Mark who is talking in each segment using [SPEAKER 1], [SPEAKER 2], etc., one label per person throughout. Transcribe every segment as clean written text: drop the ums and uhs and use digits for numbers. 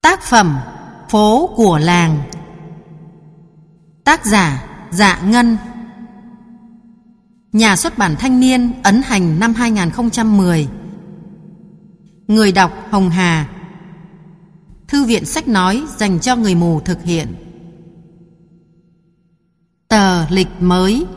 [SPEAKER 1] Tác phẩm Phố của làng. Tác giả Dạ Ngân. Nhà xuất bản Thanh Niên, ấn hành năm 2010. Người đọc Hồng Hà. Thư viện sách nói dành cho người mù thực hiện. Tờ lịch mới.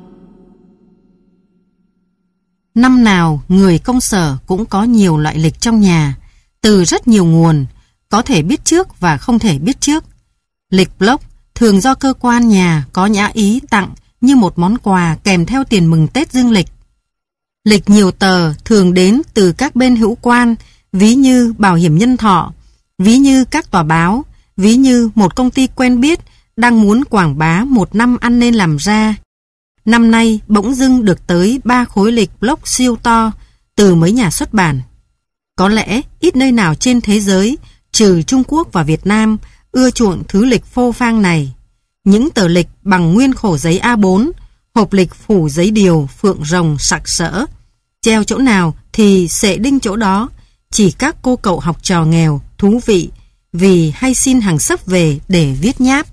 [SPEAKER 1] Năm nào người công sở cũng có nhiều loại lịch trong nhà, từ rất nhiều nguồn, có thể biết trước và không thể biết trước. Lịch block thường do cơ quan nhà có nhã ý tặng như một món quà kèm theo tiền mừng Tết dương lịch. Lịch nhiều tờ thường đến từ các bên hữu quan, ví như bảo hiểm nhân thọ, ví như các tòa báo, ví như một công ty quen biết đang muốn quảng bá một năm ăn nên làm ra. Năm nay bỗng dưng được tới 3 khối lịch block siêu to từ mấy nhà xuất bản. Có lẽ ít nơi nào trên thế giới, trừ Trung Quốc và Việt Nam, ưa chuộng thứ lịch phô phang này. Những tờ lịch bằng nguyên khổ giấy A4, hộp lịch phủ giấy điều phượng rồng sặc sỡ. Treo chỗ nào thì xệ đinh chỗ đó, chỉ các cô cậu học trò nghèo, thú vị, vì hay xin hàng xấp về để viết nháp.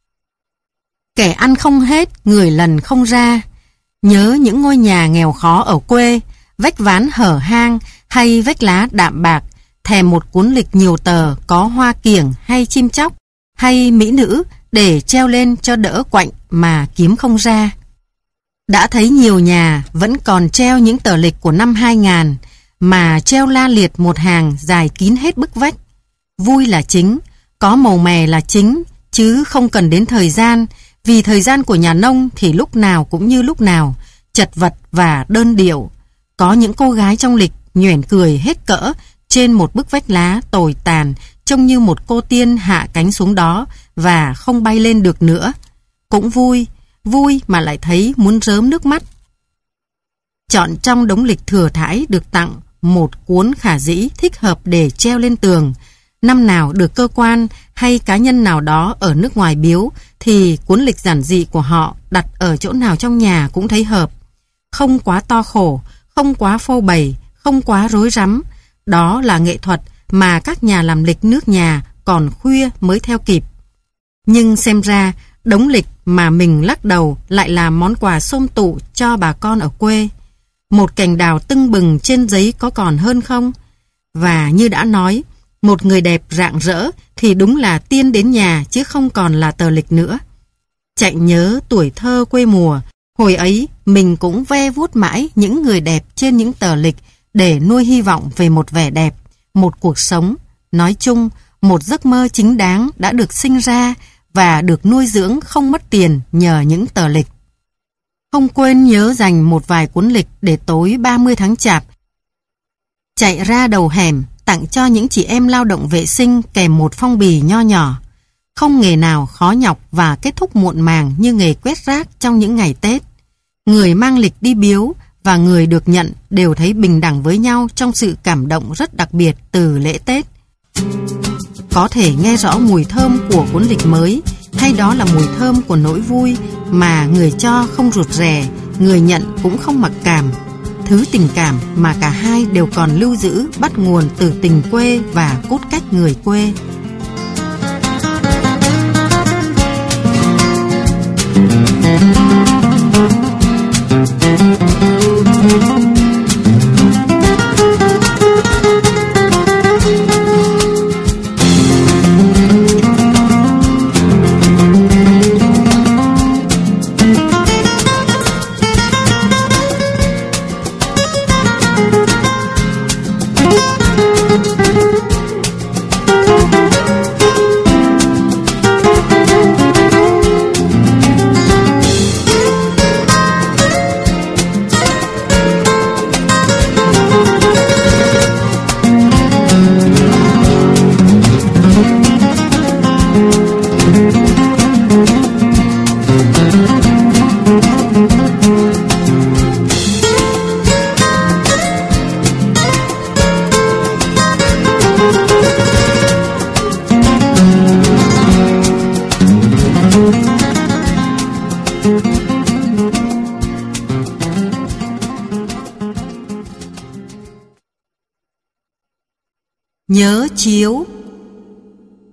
[SPEAKER 1] Kẻ ăn không hết, người lần không ra. Nhớ những ngôi nhà nghèo khó ở quê, vách ván hở hang hay vách lá đạm bạc, thèm một cuốn lịch nhiều tờ có hoa kiểng hay chim chóc hay mỹ nữ để treo lên cho đỡ quạnh mà kiếm không ra. Đã thấy nhiều nhà vẫn còn treo những tờ lịch của năm 2000 mà treo la liệt một hàng dài kín hết bức vách. Vui là chính, có màu mè là chính, chứ không cần đến thời gian, vì thời gian của nhà nông thì lúc nào cũng như lúc nào, chật vật và đơn điệu. Có những cô gái trong lịch nhoẻn cười hết cỡ trên một bức vách lá tồi tàn, trông như một cô tiên hạ cánh xuống đó và không bay lên được nữa. Cũng vui, vui mà lại thấy muốn rớm nước mắt. Chọn trong đống lịch thừa thãi được tặng một cuốn khả dĩ thích hợp để treo lên tường. Năm nào được cơ quan hay cá nhân nào đó ở nước ngoài biếu thì cuốn lịch giản dị của họ đặt ở chỗ nào trong nhà cũng thấy hợp. Không quá to khổ, không quá phô bày, không quá rối rắm. Đó là nghệ thuật mà các nhà làm lịch nước nhà còn khuya mới theo kịp. Nhưng xem ra đống lịch mà mình lắc đầu lại là món quà xôm tụ cho bà con ở quê. Một cành đào tưng bừng trên giấy có còn hơn không? Và như đã nói, một người đẹp rạng rỡ thì đúng là tiên đến nhà chứ không còn là tờ lịch nữa. Chạy nhớ tuổi thơ quê mùa, hồi ấy mình cũng ve vuốt mãi những người đẹp trên những tờ lịch để nuôi hy vọng về một vẻ đẹp, một cuộc sống, nói chung, một giấc mơ chính đáng đã được sinh ra và được nuôi dưỡng không mất tiền nhờ những tờ lịch. Không quên nhớ dành một vài cuốn lịch để tối 30 tháng Chạp chạy ra đầu hẻm tặng cho những chị em lao động vệ sinh kèm một phong bì nho nhỏ. Không nghề nào khó nhọc và kết thúc muộn màng như nghề quét rác trong những ngày Tết. Người mang lịch đi biếu và người được nhận đều thấy bình đẳng với nhau trong sự cảm động rất đặc biệt từ lễ Tết. Có thể nghe rõ mùi thơm của cuốn lịch mới, hay đó là mùi thơm của nỗi vui mà người cho không rụt rè, người nhận cũng không mặc cảm. Thứ tình cảm mà cả hai đều còn lưu giữ bắt nguồn từ tình quê và cốt cách người quê. Nhớ chiếu.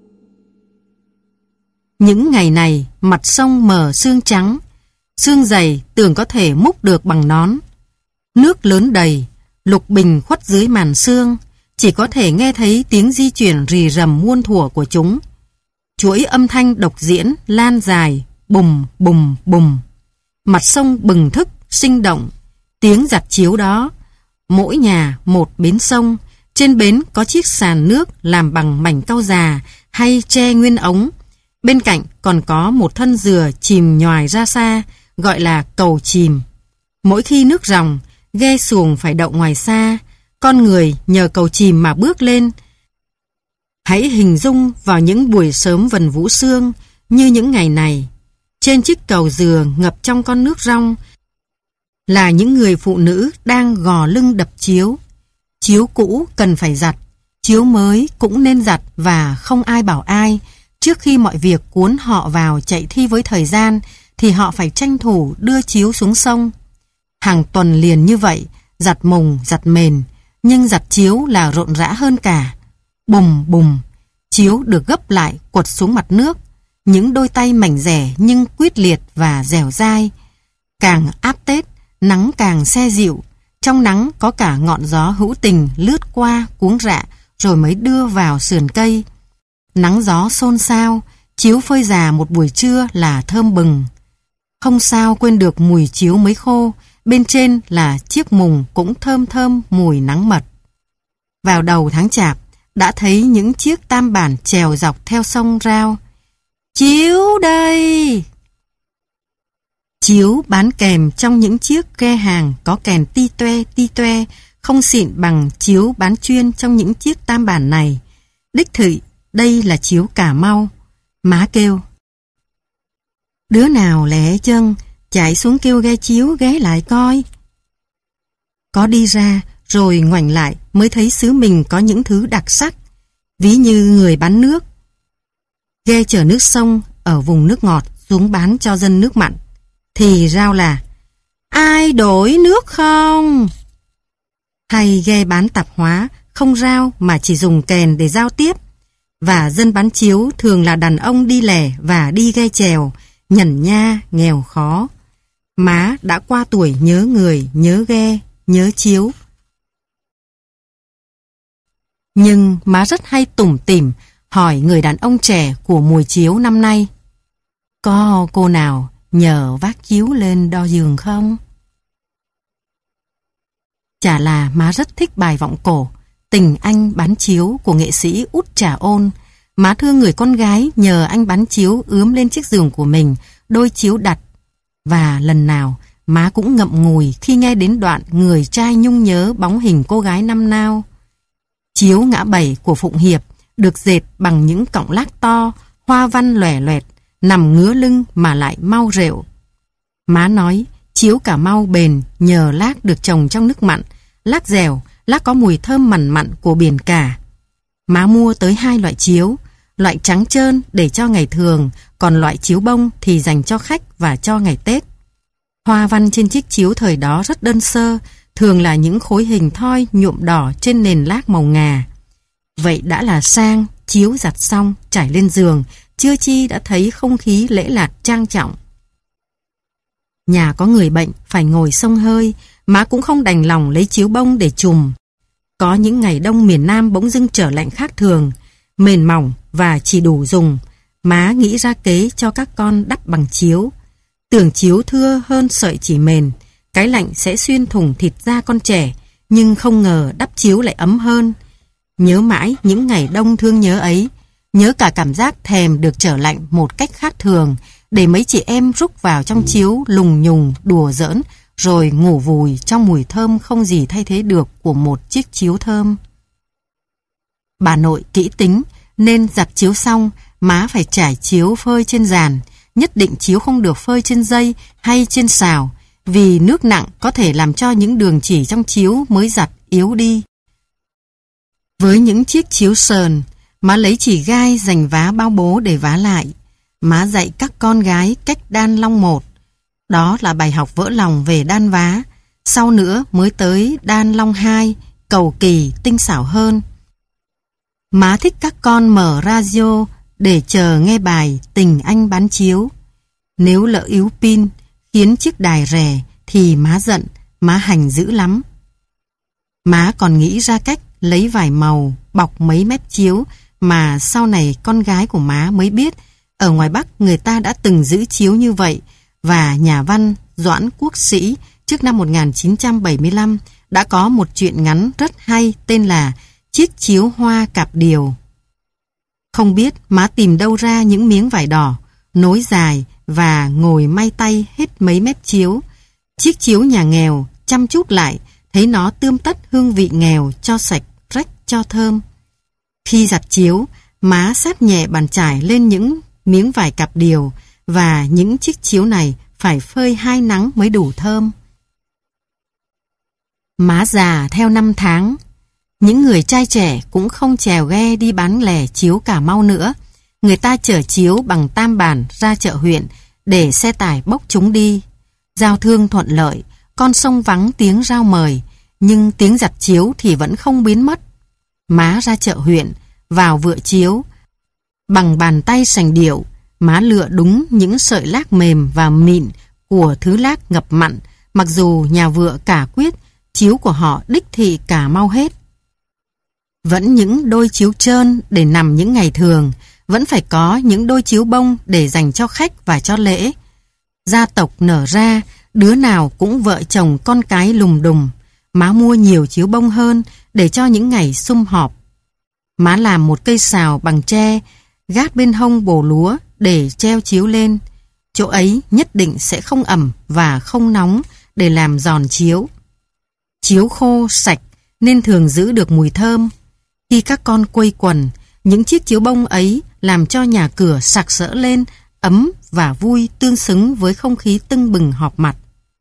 [SPEAKER 1] Những ngày này mặt sông mờ sương trắng, sương dày tưởng có thể múc được bằng nón. Nước lớn đầy, lục bình khuất dưới màn sương, chỉ có thể nghe thấy tiếng di chuyển rì rầm muôn thuở của chúng. Chuỗi âm thanh độc diễn lan dài, bùm bùm bùm. Mặt sông bừng thức, sinh động. Tiếng giặt chiếu đó. Mỗi nhà một bến sông. Trên bến có chiếc sàn nước làm bằng mảnh cau già hay tre nguyên ống. Bên cạnh còn có một thân dừa chìm nhoài ra xa, gọi là cầu chìm. Mỗi khi nước ròng, ghe xuồng phải đậu ngoài xa, con người nhờ cầu chìm mà bước lên. Hãy hình dung vào những buổi sớm vần vũ sương như những ngày này. Trên chiếc cầu dừa ngập trong con nước rong là những người phụ nữ đang gò lưng đập chiếu. Chiếu cũ cần phải giặt, chiếu mới cũng nên giặt và không ai bảo ai. Trước khi mọi việc cuốn họ vào chạy thi với thời gian thì họ phải tranh thủ đưa chiếu xuống sông. Hàng tuần liền như vậy, giặt mùng, giặt mền, nhưng giặt chiếu là rộn rã hơn cả. Bùm bùm, chiếu được gấp lại quật xuống mặt nước. Những đôi tay mảnh dẻ nhưng quyết liệt và dẻo dai. Càng áp Tết, nắng càng se dịu. Trong nắng có cả ngọn gió hữu tình lướt qua cuống rạ rồi mới đưa vào sườn cây. Nắng gió xôn xao, chiếu phơi già một buổi trưa là thơm bừng. Không sao quên được mùi chiếu mới khô, bên trên là chiếc mùng cũng thơm thơm mùi nắng mật. Vào đầu tháng Chạp, đã thấy những chiếc tam bản chèo dọc theo sông Rao. Chiếu đây! Chiếu bán kèm trong những chiếc ghe hàng có kèn ti toe, không xịn bằng chiếu bán chuyên trong những chiếc tam bản này. Đích thị, đây là chiếu Cà Mau. Má kêu. Đứa nào lẹ chân, chạy xuống kêu ghe chiếu ghé lại coi. Có đi ra, rồi ngoảnh lại mới thấy xứ mình có những thứ đặc sắc, ví như người bán nước. Ghe chở nước sông ở vùng nước ngọt xuống bán cho dân nước mặn. Thì rao là ai đổi nước không? Hay ghe bán tạp hóa không rao mà chỉ dùng kèn để giao tiếp. Và dân bán chiếu thường là đàn ông đi lẻ và đi ghe chèo, nhẩn nha, nghèo khó. Má đã qua tuổi nhớ người, nhớ ghe, nhớ chiếu. Nhưng má rất hay tủm tỉm hỏi người đàn ông trẻ của mùi chiếu năm nay: có cô nào nhờ vác chiếu lên đo giường không? Chả là má rất thích bài vọng cổ Tình Anh Bán Chiếu của nghệ sĩ Út Trà Ôn. Má thương người con gái nhờ anh bán chiếu ướm lên chiếc giường của mình đôi chiếu đặt. Và lần nào má cũng ngậm ngùi khi nghe đến đoạn người trai nhung nhớ bóng hình cô gái năm nào. Chiếu ngã bảy của Phụng Hiệp được dệt bằng những cọng lác to, hoa văn lòe loẹt, nằm ngứa lưng mà lại mau rệu. Má nói chiếu Cà Mau bền nhờ lác được trồng trong nước mặn, lác dẻo, lác có mùi thơm mằn mặn của biển cả. Má mua tới 2 loại chiếu, loại trắng trơn để cho ngày thường, còn loại chiếu bông thì dành cho khách và cho ngày Tết. Hoa văn trên chiếc chiếu thời đó rất đơn sơ, thường là những khối hình thoi nhuộm đỏ trên nền lác màu ngà. Vậy đã là sang, chiếu giặt xong, trải lên giường, chưa chi đã thấy không khí lễ lạt trang trọng. Nhà có người bệnh phải ngồi xông hơi, má cũng không đành lòng lấy chiếu bông để trùm. Có những ngày đông miền Nam bỗng dưng trở lạnh khác thường, mền mỏng và chỉ đủ dùng. Má nghĩ ra kế cho các con đắp bằng chiếu. Tưởng chiếu thưa hơn sợi chỉ mền, cái lạnh sẽ xuyên thủng thịt da con trẻ, nhưng không ngờ đắp chiếu lại ấm hơn. Nhớ mãi những ngày đông thương nhớ ấy, nhớ cả cảm giác thèm được trở lạnh một cách khác thường, để mấy chị em rúc vào trong chiếu lùng nhùng đùa giỡn, rồi ngủ vùi trong mùi thơm không gì thay thế được của một chiếc chiếu thơm. Bà nội kỹ tính nên giặt chiếu xong má phải trải chiếu phơi trên giàn, nhất định chiếu không được phơi trên dây hay trên xào, vì nước nặng có thể làm cho những đường chỉ trong chiếu mới giặt yếu đi. Với những chiếc chiếu sờn, má lấy chỉ gai dành vá bao bố để vá lại. Má dạy các con gái cách đan long một. Đó là bài học vỡ lòng về đan vá. Sau nữa mới tới đan long 2, cầu kỳ, tinh xảo hơn. Má thích các con mở radio để chờ nghe bài Tình Anh Bán Chiếu. Nếu lỡ yếu pin khiến chiếc đài rè thì má giận, má hành dữ lắm. Má còn nghĩ ra cách lấy vải màu bọc mấy mép chiếu mà sau này con gái của má mới biết ở ngoài Bắc người ta đã từng giữ chiếu như vậy, và nhà văn Doãn Quốc Sĩ trước năm 1975 đã có một truyện ngắn rất hay tên là Chiếc Chiếu Hoa Cạp Điều. Không biết má tìm đâu ra những miếng vải đỏ, nối dài và ngồi may tay hết mấy mép chiếu. Chiếc chiếu nhà nghèo chăm chút lại, thấy nó tươm tất hương vị nghèo, cho sạch, rách, cho thơm. Khi giặt chiếu, má sát nhẹ bàn chải lên những miếng vải cạp điều, và những chiếc chiếu này phải phơi 2 nắng mới đủ thơm. Má già theo năm tháng. Những người trai trẻ cũng không chèo ghe đi bán lẻ chiếu Cà Mau nữa. Người ta chở chiếu bằng tam bản ra chợ huyện để xe tải bốc chúng đi. Giao thương thuận lợi, con sông vắng tiếng rao mời, nhưng tiếng giặt chiếu thì vẫn không biến mất. Má ra chợ huyện, vào vựa chiếu. Bằng bàn tay sành điệu, má lựa đúng những sợi lác mềm và mịn của thứ lác ngập mặn, mặc dù nhà vựa cả quyết, chiếu của họ đích thị Cà Mau hết. Vẫn những đôi chiếu trơn để nằm những ngày thường, vẫn phải có những đôi chiếu bông để dành cho khách và cho lễ. Gia tộc nở ra, đứa nào cũng vợ chồng con cái lùng đùng. Má mua nhiều chiếu bông hơn để cho những ngày sum họp. Má làm một cây sào bằng tre, gác bên hông bồ lúa để treo chiếu lên. Chỗ ấy nhất định sẽ không ẩm và không nóng để làm giòn chiếu. Chiếu khô, sạch nên thường giữ được mùi thơm. Khi các con quây quần, những chiếc chiếu bông ấy làm cho nhà cửa sặc sỡ lên, ấm và vui tương xứng với không khí tưng bừng họp mặt.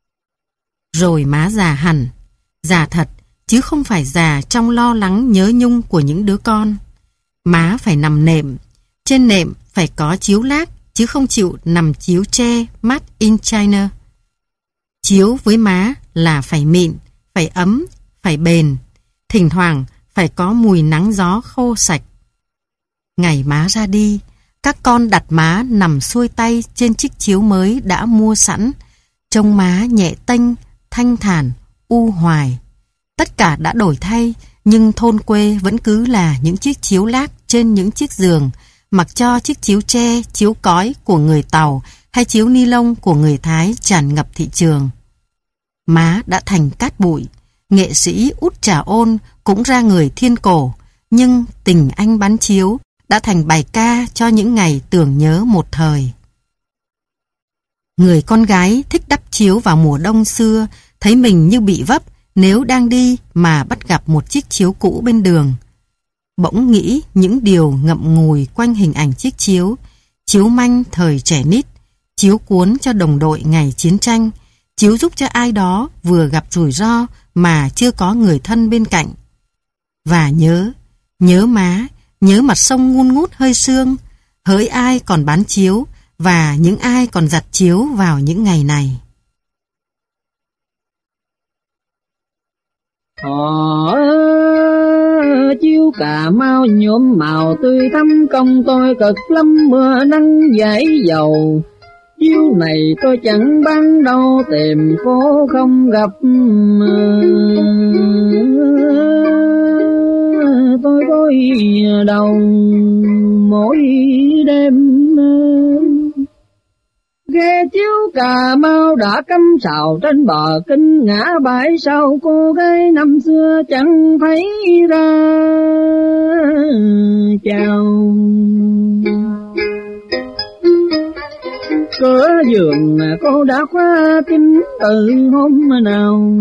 [SPEAKER 1] Rồi má già hẳn, già thật, chứ không phải già trong lo lắng nhớ nhung của những đứa con. Má phải nằm nệm, trên nệm phải có chiếu lác, chứ không chịu nằm chiếu tre made in China. Chiếu với má là phải mịn, phải ấm, phải bền, thỉnh thoảng phải có mùi nắng gió khô sạch. Ngày má ra đi, các con đặt má nằm xuôi tay trên chiếc chiếu mới đã mua sẵn, trông má nhẹ tênh, thanh thản, u hoài. Tất cả đã đổi thay, nhưng thôn quê vẫn cứ là những chiếc chiếu lác trên những chiếc giường, mặc cho chiếc chiếu tre, chiếu cói của người Tàu hay chiếu ni lông của người Thái tràn ngập thị trường. Má đã thành cát bụi, nghệ sĩ Út Trà Ôn cũng ra người thiên cổ, nhưng Tình Anh Bán Chiếu đã thành bài ca cho những ngày tưởng nhớ một thời. Người con gái thích đắp chiếu vào mùa đông xưa, thấy mình như bị vấp nếu đang đi mà bắt gặp một chiếc chiếu cũ bên đường. Bỗng nghĩ những điều ngậm ngùi quanh hình ảnh chiếc chiếu, chiếu manh thời trẻ nít, chiếu cuốn cho đồng đội ngày chiến tranh, chiếu giúp cho ai đó vừa gặp rủi ro mà chưa có người thân bên cạnh. Và nhớ má, nhớ mặt sông ngun ngút hơi sương, hỡi ai còn bán chiếu và những ai còn giặt chiếu vào những ngày này.
[SPEAKER 2] Chiếu Cà Mau nhuộm màu tươi thắm, công tôi cực lắm mưa nắng dãi dầu. Chiếu này tôi chẳng bán đâu, tìm phố không gặp. Tôi gối đầu mỗi đêm. Ghe chiếu Cà Mau đã cắm sào trên bờ kinh, ngã bãi sau cô gái năm xưa chẳng thấy ra chào. Cửa giường cô đã khóa kín từ hôm nào.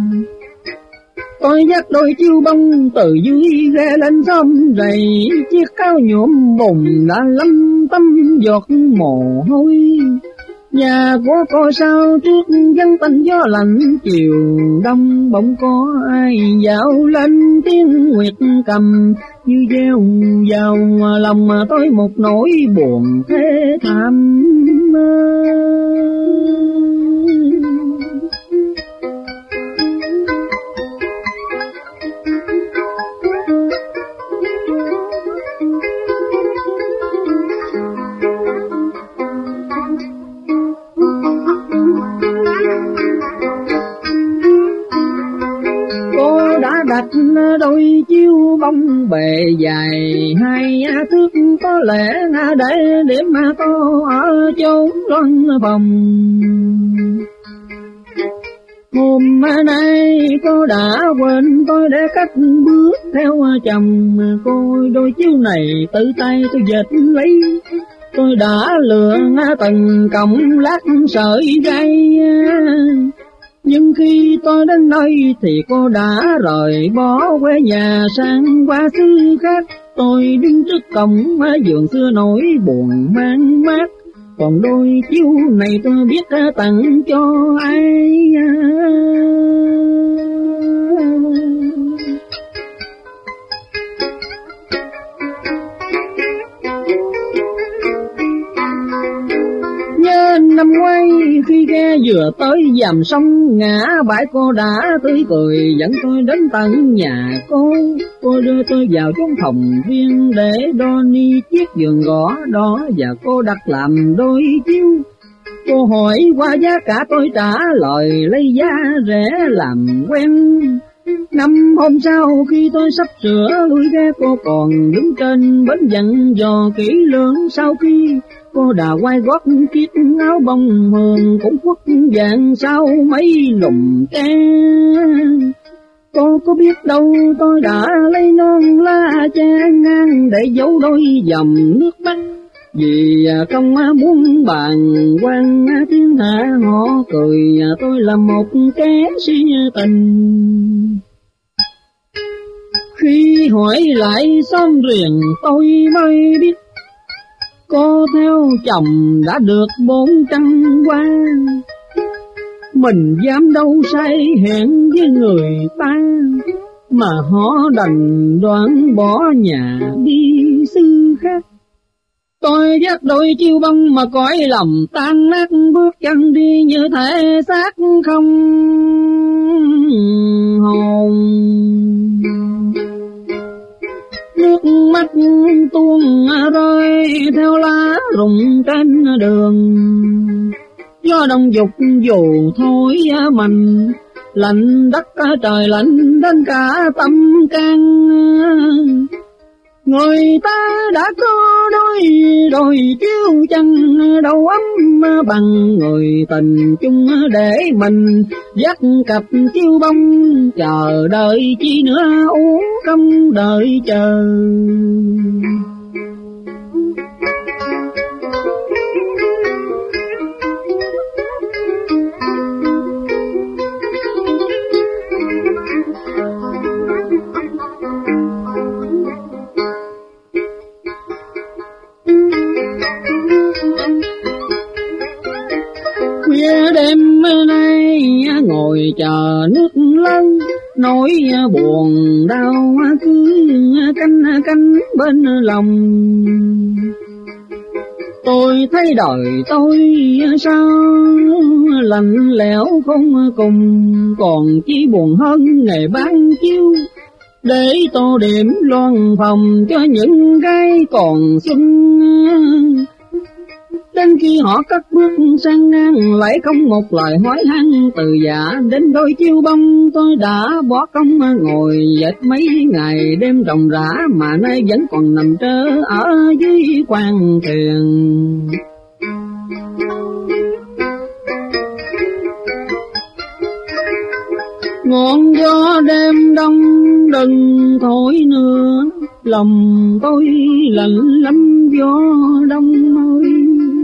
[SPEAKER 2] Tôi dắt đôi chiếu bông từ dưới ghe lên xóm rầy, chiếc áo nhuộm bùn đã lấm tấm giọt mồ hôi. Nhà của cô sao trước vắng tanh gió lạnh, chiều đông bỗng có ai dạo lên tiếng nguyệt cầm như gieo vào lòng tôi một nỗi buồn thế thảm. bề dài 2 thước, có lẽ để điểm tô ở chốn loan phòng. Hôm nay cô đã quên tôi để cách bước theo chồng, cô đôi chiếu này tự tay tôi dệt lấy. Tôi đã lựa từng cọng lát sợi dây, nhưng khi tôi đến nơi thì cô đã rời bỏ quê nhà sang qua xứ khác. Tôi đứng trước cổng vườn xưa nỗi buồn mang mát, còn đôi chiếu này tôi biết tặng cho ai. Nhớ năm ngoái khi ghe vừa tới dàm sông ngã bãi, cô đã tươi cười dẫn tôi đến tận nhà cô. Cô đưa tôi vào trong phòng viên để đo ni chiếc giường gõ đó, và cô đặt làm đôi chiếu. Cô hỏi qua giá cả tôi trả lời lấy giá rẻ làm quen. Năm hôm sau khi tôi sắp sửa lui ghe, cô còn đứng trên bến dặn dò kỹ lưỡng. Sau khi cô đã quay gót chiếc áo bông hường cũng khuất vàng sau mấy lùm tre. Cô có biết đâu tôi đã lấy non lá che ngang để giấu đôi dòng nước mắt, vì không muốn bàn quan thiên hạ họ cười tôi là một kẻ si tình. Khi hỏi lại xóm riêng tôi mới biết cô theo chồng đã được 400 qua. Mình dám đâu say hẹn với người ta, mà họ đành đoán bỏ nhà đi xứ khác. Tôi dắt đôi chiêu bông mà cõi lòng tan nát, bước chân đi như thể xác không hồn. Nước mắt tuôn rơi theo lá rụng trên đường, gió đông dục dù thôi mình, lạnh đất trời lạnh đến cả tâm can. Người ta đã có đôi chiếu chân đầu ấm bằng người tình chung, để mình dắt cặp chiếu bông chờ đợi chi nữa uống không đợi chờ. Đêm nay ngồi chờ nước lớn, nỗi buồn đau cứ canh bên lòng. Tôi thấy đời tôi sao lạnh lẽo không cùng, còn chỉ buồn hơn ngày bán chiếu, để tô điểm loan phòng cho những gái còn xuân. Đến khi họ cất bước sang ngang, lại không một lời hỏi han từ dạ đến đôi chiêu bông. Tôi đã bỏ công ngồi dệt mấy ngày đêm ròng rã, mà nay vẫn còn nằm trơ ở dưới khoang thuyền. Ngọn gió đêm đông đừng thổi nữa, lòng tôi lạnh lắm gió đông ơi.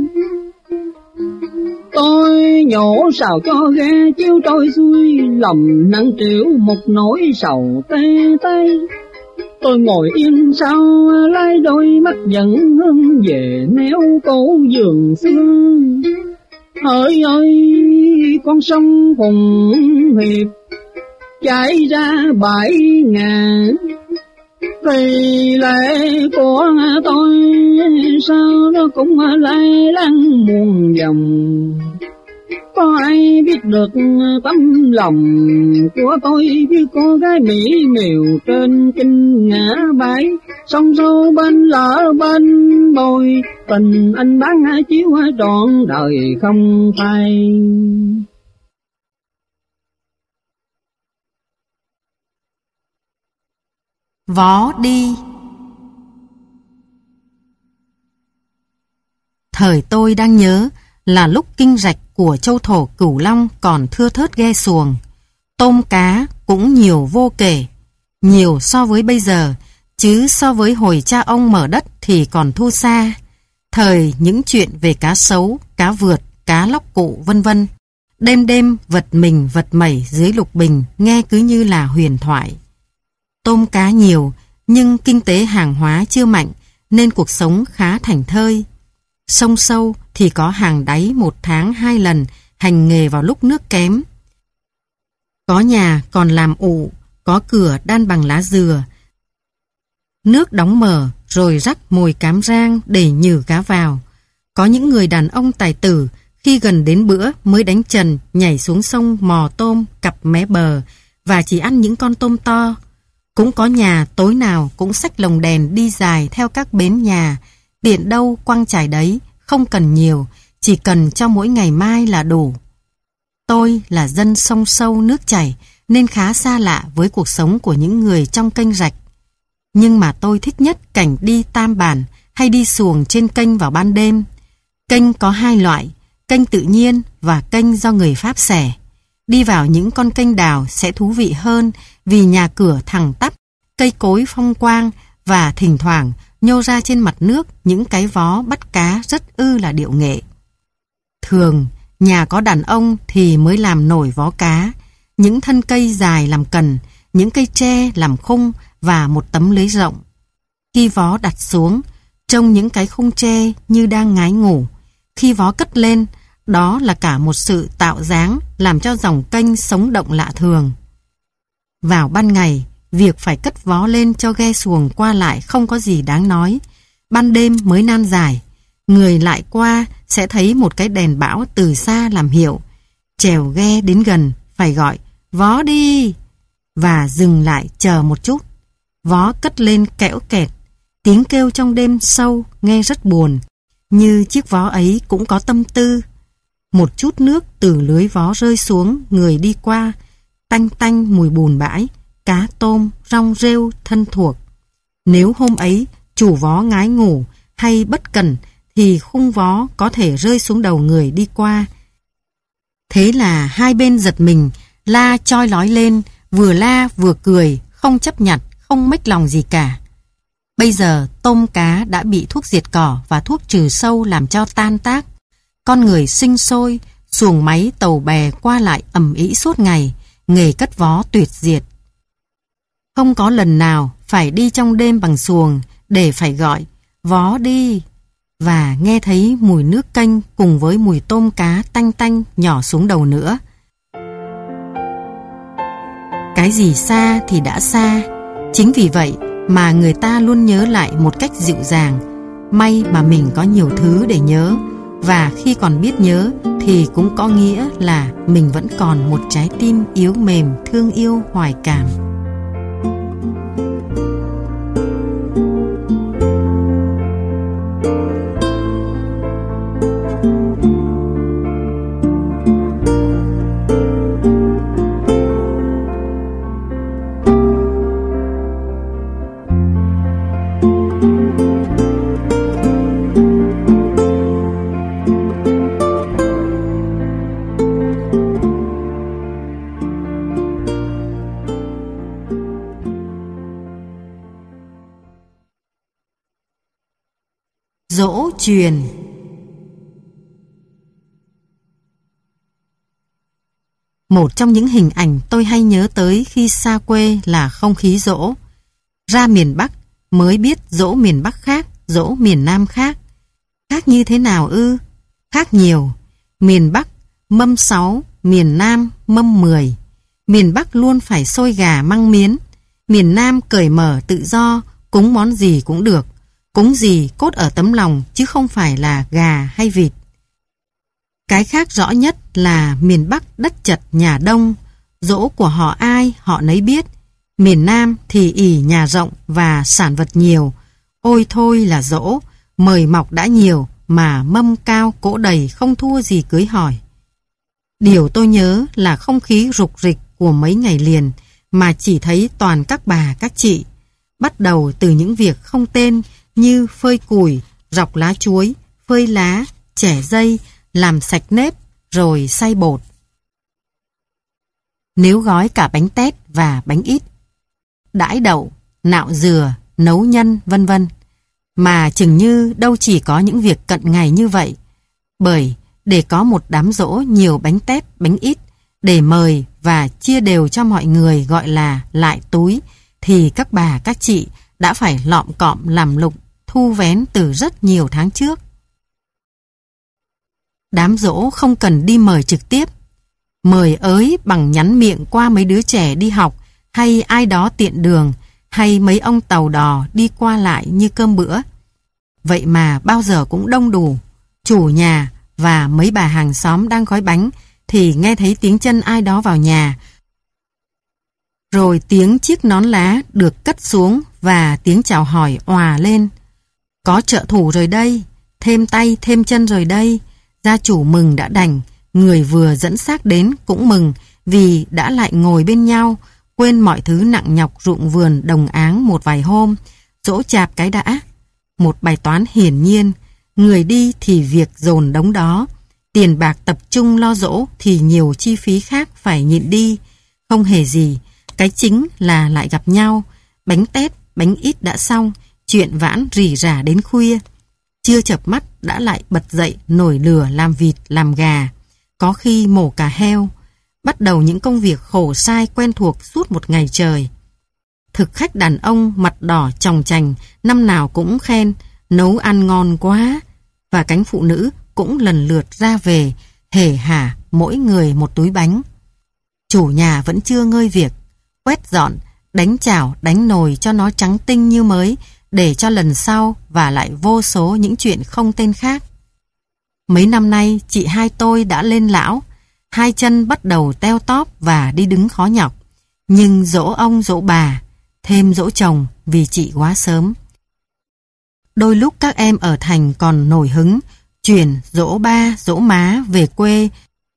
[SPEAKER 2] Tôi nhổ sào cho ghe chiếu trôi xuôi, lòng nặng trĩu một nỗi sầu tê tê. Tôi ngồi yên sau lái đôi mắt giận hướng về néo cổ giường xưa. Hỡi ơi con sông Hùng Hiệp chảy ra bãi ngàn, thì lệ của tôi sao nó cũng lay lăng muôn dòng. Có ai biết được tấm lòng của tôi với cô gái mỹ miều trên kinh ngã bãi, sông sâu bên lỡ bên bồi, tình anh bán chiếu trọn đời không phai.
[SPEAKER 1] Vó đi. Thời tôi đang nhớ là lúc kinh rạch của châu thổ Cửu Long còn thưa thớt ghe xuồng. Tôm cá cũng nhiều vô kể, nhiều so với bây giờ, chứ so với hồi cha ông mở đất thì còn thua xa. Thời những chuyện về cá sấu, cá vượt, cá lóc cụ vân vân, đêm đêm vật mình vật mẩy dưới lục bình nghe cứ như là huyền thoại. Tôm cá nhiều, nhưng kinh tế hàng hóa chưa mạnh nên cuộc sống khá thảnh thơi. Sông sâu thì có hàng đáy 1 tháng 2 lần hành nghề vào lúc nước kém. Có nhà còn làm ụ, có cửa đan bằng lá dừa. Nước đóng mở rồi rắc mồi cám rang để nhử cá vào. Có những người đàn ông tài tử khi gần đến bữa mới đánh trần nhảy xuống sông mò tôm cặp mé bờ và chỉ ăn những con tôm to. Cũng có nhà tối nào cũng xách lồng đèn đi dài theo các bến nhà, tiện đâu quăng chải đấy, không cần nhiều, chỉ cần cho mỗi ngày mai là đủ. Tôi là dân sông sâu nước chảy nên khá xa lạ với cuộc sống của những người trong kênh rạch. Nhưng mà tôi thích nhất cảnh đi tam bản hay đi xuồng trên kênh vào ban đêm. Kênh có 2 loại, kênh tự nhiên và kênh do người Pháp xẻ. Đi vào những con kênh đào sẽ thú vị hơn vì nhà cửa thẳng tắp, cây cối phong quang và thỉnh thoảng nhô ra trên mặt nước những cái vó bắt cá rất là điệu nghệ. Thường, nhà có đàn ông thì mới làm nổi vó cá, những thân cây dài làm cần, những cây tre làm khung và một tấm lưới rộng. Khi vó đặt xuống, trông những cái khung tre như đang ngái ngủ. Khi vó cất lên, đó là cả một sự tạo dáng làm cho dòng kênh sống động lạ thường. Vào ban ngày, việc phải cất vó lên cho ghe xuồng qua lại không có gì đáng nói. Ban đêm mới nan giải, người lại qua sẽ thấy một cái đèn bão từ xa làm hiệu. Chèo ghe đến gần, phải gọi, vó đi! Và dừng lại chờ một chút. Vó cất lên kẽo kẹt, tiếng kêu trong đêm sâu nghe rất buồn, như chiếc vó ấy cũng có tâm tư. Một chút nước từ lưới vó rơi xuống người đi qua, tanh tanh mùi bùn bãi, cá tôm, rong rêu thân thuộc. Nếu hôm ấy chủ vó ngái ngủ hay bất cẩn thì khung vó có thể rơi xuống đầu người đi qua. Thế là hai bên giật mình, la choi lói lên, vừa la vừa cười, không chấp nhặt, không mếch lòng gì cả. Bây giờ tôm cá đã bị thuốc diệt cỏ và thuốc trừ sâu làm cho tan tác. Con người sinh sôi, xuồng máy tàu bè qua lại ầm ĩ suốt ngày, nghề cất vó tuyệt diệt. Không có lần nào phải đi trong đêm bằng xuồng để phải gọi vó đi và nghe thấy mùi nước kênh cùng với mùi tôm cá tanh tanh nhỏ xuống đầu nữa. Cái gì xa thì đã xa, chính vì vậy mà người ta luôn nhớ lại một cách dịu dàng. May mà mình có nhiều thứ để nhớ, và khi còn biết nhớ thì cũng có nghĩa là mình vẫn còn một trái tim yếu mềm, thương yêu, hoài cảm. Dỗ truyền. Một trong những hình ảnh tôi hay nhớ tới khi xa quê là không khí dỗ. Ra miền Bắc mới biết dỗ miền Bắc khác, dỗ miền Nam khác. Khác như thế nào ư? Khác nhiều. Miền Bắc mâm 6, miền Nam mâm 10. Miền Bắc luôn phải xôi gà măng miến. Miền Nam cởi mở tự do, cúng món gì cũng được. Cúng gì cốt ở tấm lòng chứ không phải là gà hay vịt. Cái khác rõ nhất là miền Bắc đất chật nhà đông, dỗ của họ ai họ nấy biết. Miền Nam thì ỷ nhà rộng và sản vật nhiều. Ôi thôi là dỗ, mời mọc đã nhiều mà mâm cao cỗ đầy không thua gì cưới hỏi. Điều tôi nhớ là không khí rục rịch của mấy ngày liền mà chỉ thấy toàn các bà các chị. Bắt đầu từ những việc không tên như phơi củi, rọc lá chuối, phơi lá, chẻ dây, làm sạch nếp, rồi xay bột. Nếu gói cả bánh tét và bánh ít, đãi đậu, nạo dừa, nấu nhân, vân vân, mà chừng như đâu chỉ có những việc cận ngày như vậy. Bởi để có một đám giỗ nhiều bánh tét, bánh ít, để mời và chia đều cho mọi người gọi là lại túi, thì các bà các chị đã phải lọm cọm làm lụng, thu vén từ rất nhiều tháng trước. Đám giỗ không cần đi mời trực tiếp. Mời ới bằng nhắn miệng qua mấy đứa trẻ đi học, hay ai đó tiện đường, hay mấy ông tàu đò đi qua lại như cơm bữa. Vậy mà bao giờ cũng đông đủ. Chủ nhà và mấy bà hàng xóm đang gói bánh thì nghe thấy tiếng chân ai đó vào nhà, rồi tiếng chiếc nón lá được cất xuống và tiếng chào hỏi òa lên. Có trợ thủ rồi đây, thêm tay thêm chân rồi đây. Gia chủ mừng đã đành, người vừa dẫn xác đến cũng mừng vì đã lại ngồi bên nhau, quên mọi thứ nặng nhọc ruộng vườn đồng áng một vài hôm, dỗ chạp cái đã. Một bài toán hiển nhiên, người đi thì việc dồn đống đó, tiền bạc tập trung lo dỗ thì nhiều chi phí khác phải nhịn đi, không hề gì. Cái chính là lại gặp nhau, bánh tét, bánh ít đã xong, chuyện vãn rỉ rả đến khuya. Chưa chợp mắt đã lại bật dậy nổi lửa làm vịt, làm gà, có khi mổ cả heo, bắt đầu những công việc khổ sai quen thuộc suốt một ngày trời. Thực khách đàn ông mặt đỏ chòng chành, năm nào cũng khen, nấu ăn ngon quá, và cánh phụ nữ cũng lần lượt ra về, hề hả mỗi người một túi bánh. Chủ nhà vẫn chưa ngơi việc, quét dọn, đánh chảo, đánh nồi cho nó trắng tinh như mới, để cho lần sau và lại vô số những chuyện không tên khác. Mấy năm nay chị hai tôi đã lên lão, hai chân bắt đầu teo tóp và đi đứng khó nhọc, nhưng dỗ ông dỗ bà, thêm dỗ chồng vì chị quá sớm. Đôi lúc các em ở thành còn nổi hứng, chuyển dỗ ba, dỗ má về quê,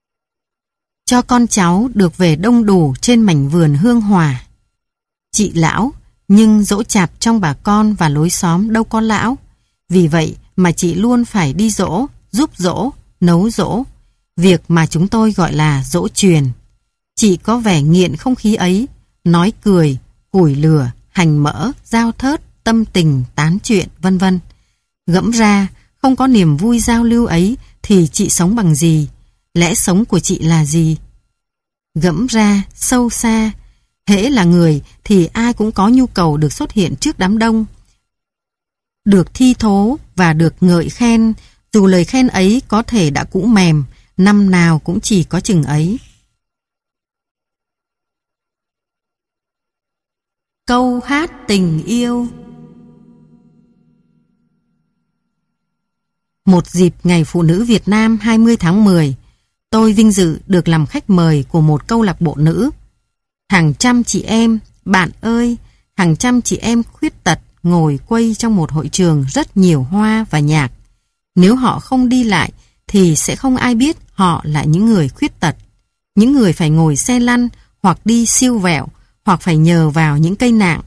[SPEAKER 1] cho con cháu được về đông đủ trên mảnh vườn hương hòa. Chị lão, nhưng dỗ chạp trong bà con và lối xóm đâu có lão. Vì vậy mà chị luôn phải đi dỗ, giúp dỗ, nấu dỗ, việc mà chúng tôi gọi là dỗ truyền. Chị có vẻ nghiện không khí ấy, nói cười, củi lửa, hành mỡ, giao thớt, tâm tình, tán chuyện, vân vân. Gẫm ra, không có niềm vui giao lưu ấy thì chị sống bằng gì? Lẽ sống của chị là gì? Gẫm ra, sâu xa, hễ là người thì ai cũng có nhu cầu được xuất hiện trước đám đông, được thi thố và được ngợi khen, dù lời khen ấy có thể đã cũ mềm, năm nào cũng chỉ có chừng ấy. Câu hát tình yêu. Một dịp Ngày Phụ nữ Việt Nam 20 tháng 10, tôi vinh dự được làm khách mời của một câu lạc bộ nữ. Hàng trăm chị em, bạn ơi, hàng trăm chị em khuyết tật ngồi quây trong một hội trường rất nhiều hoa và nhạc. Nếu họ không đi lại thì sẽ không ai biết họ là những người khuyết tật, những người phải ngồi xe lăn hoặc đi siêu vẹo hoặc phải nhờ vào những cây nạng.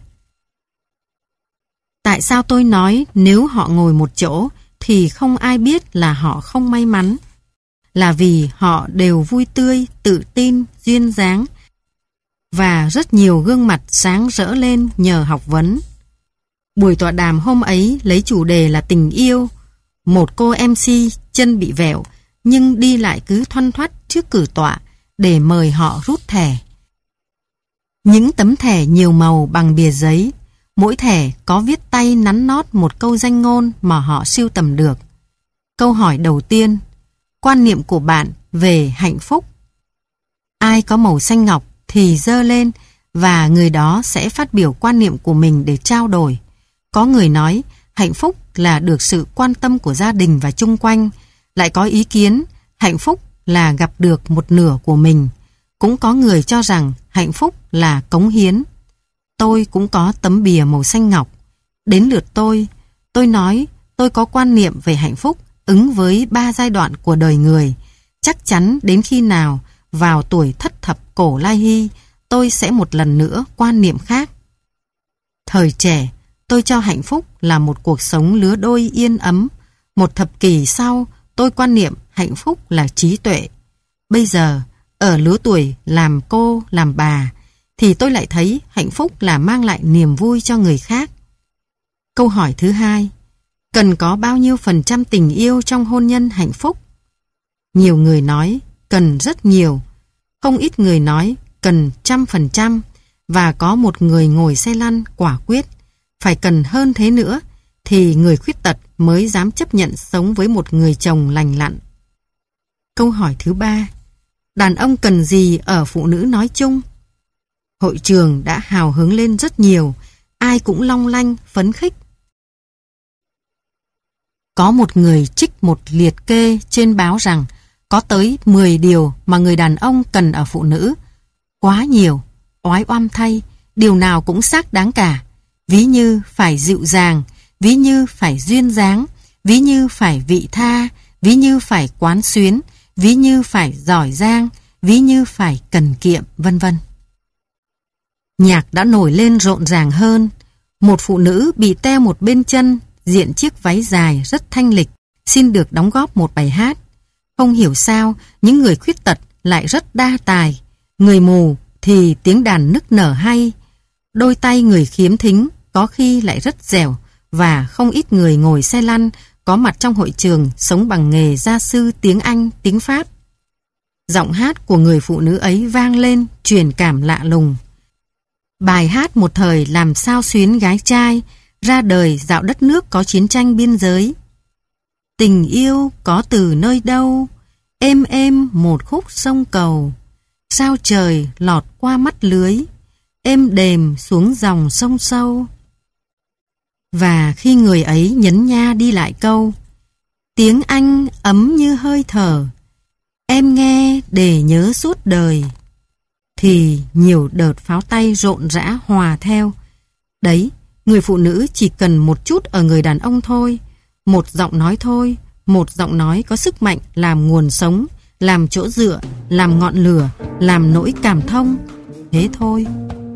[SPEAKER 1] Tại sao tôi nói nếu họ ngồi một chỗ thì không ai biết là họ không may mắn? Là vì họ đều vui tươi, tự tin, duyên dáng và rất nhiều gương mặt sáng rỡ lên nhờ học vấn. Buổi tọa đàm hôm ấy lấy chủ đề là tình yêu. Một cô MC chân bị vẹo nhưng đi lại cứ thoăn thoắt trước cử tọa để mời họ rút thẻ. Những tấm thẻ nhiều màu bằng bìa giấy, mỗi thẻ có viết tay nắn nót một câu danh ngôn mà họ sưu tầm được. Câu hỏi đầu tiên: quan niệm của bạn về hạnh phúc. Ai có màu xanh ngọc thì giơ lên và người đó sẽ phát biểu quan niệm của mình để trao đổi. Có người nói hạnh phúc là được sự quan tâm của gia đình và chung quanh, lại có ý kiến hạnh phúc là gặp được một nửa của mình. Cũng có người cho rằng hạnh phúc là cống hiến. Tôi cũng có tấm bìa màu xanh ngọc. Đến lượt tôi nói tôi có quan niệm về hạnh phúc ứng với 3 giai đoạn của đời người. Chắc chắn đến khi nào vào tuổi thất thập cổ lai hy, tôi sẽ một lần nữa quan niệm khác. Thời trẻ, tôi cho hạnh phúc là một cuộc sống lứa đôi yên ấm. Một thập kỷ sau, tôi quan niệm hạnh phúc là trí tuệ. Bây giờ, ở lứa tuổi làm cô, làm bà, thì tôi lại thấy hạnh phúc là mang lại niềm vui cho người khác. Câu hỏi thứ hai, cần có bao nhiêu % tình yêu trong hôn nhân hạnh phúc? Nhiều người nói cần rất nhiều, không ít người nói cần 100%, và có một người ngồi xe lăn quả quyết, phải cần hơn thế nữa thì người khuyết tật mới dám chấp nhận sống với một người chồng lành lặn. Câu hỏi thứ ba, đàn ông cần gì ở phụ nữ nói chung? Hội trường đã hào hứng lên rất nhiều, ai cũng long lanh, phấn khích. Có một người trích một liệt kê trên báo rằng có tới 10 điều mà người đàn ông cần ở phụ nữ. Quá nhiều, oái oăm thay, điều nào cũng xác đáng cả. Ví như phải dịu dàng, ví như phải duyên dáng, ví như phải vị tha, ví như phải quán xuyến, ví như phải giỏi giang, ví như phải cần kiệm, vân vân. Nhạc đã nổi lên rộn ràng hơn. Một phụ nữ bị teo một bên chân, diện chiếc váy dài rất thanh lịch, xin được đóng góp một bài hát. Không hiểu sao, những người khuyết tật lại rất đa tài. Người mù thì tiếng đàn nức nở hay. Đôi tay người khiếm thính có khi lại rất dẻo, và không ít người ngồi xe lăn có mặt trong hội trường sống bằng nghề gia sư tiếng Anh, tiếng Pháp. Giọng hát của người phụ nữ ấy vang lên, truyền cảm lạ lùng. Bài hát một thời làm sao xuyến gái trai, ra đời dạo đất nước có chiến tranh biên giới. Tình yêu có từ nơi đâu, êm êm một khúc sông cầu, sao trời lọt qua mắt lưới, êm đềm xuống dòng sông sâu. Và khi người ấy nhấn nha đi lại câu, tiếng Anh ấm như hơi thở, em nghe để nhớ suốt đời, thì nhiều đợt pháo tay rộn rã hòa theo. Đấy, người phụ nữ chỉ cần một chút ở người đàn ông thôi, một giọng nói thôi, một giọng nói có sức mạnh làm nguồn sống, làm chỗ dựa, làm ngọn lửa, làm nỗi cảm thông. Thế thôi.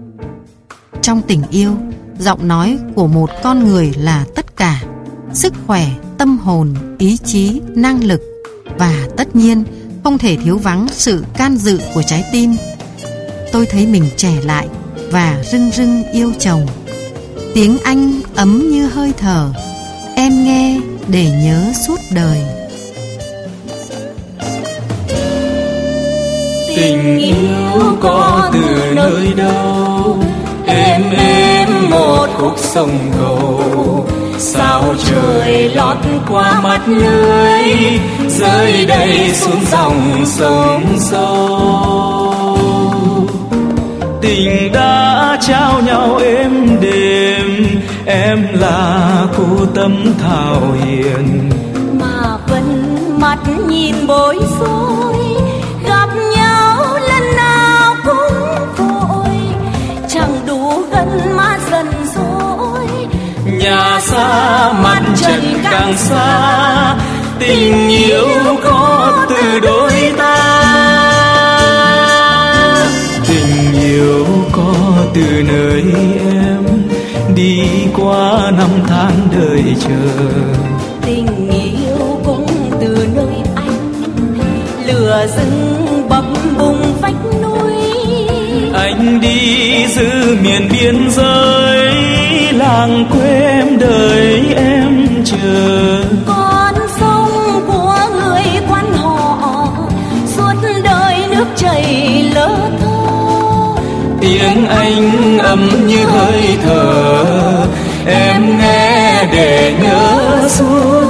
[SPEAKER 1] Trong tình yêu, giọng nói của một con người là tất cả. Sức khỏe, tâm hồn, ý chí, năng lực, và tất nhiên không thể thiếu vắng sự can dự của trái tim. Tôi thấy mình trẻ lại và rưng rưng yêu chồng. Tiếng Anh ấm như hơi thở, em nghe để nhớ suốt đời.
[SPEAKER 3] Tình yêu có từ nơi đâu, êm êm một khúc sông cầu, sao trời lọt qua mắt lưới, rơi đầy xuống dòng sông sâu. Tình đã trao nhau êm đềm, em là cô tâm thảo hiền,
[SPEAKER 4] mà vẫn mắt nhìn bối rối, gặp nhau lần nào cũng vội, chẳng đủ gần mà dần dối.
[SPEAKER 3] Nhà xa mặt trần càng xa, tình yêu có từ đôi ta. Tình yêu có từ nơi em đi qua năm tháng đời chờ.
[SPEAKER 4] Tình yêu cũng từ nơi anh lửa rừng bập bùng vách núi.
[SPEAKER 3] Anh đi giữ miền biên giới, làng quê em đợi em chờ.
[SPEAKER 4] Con sông của người quan họ, suốt đời nước chảy lỡ thơ.
[SPEAKER 3] Tiếng Anh ấm như hơi thở, em nghe để nhớ suốt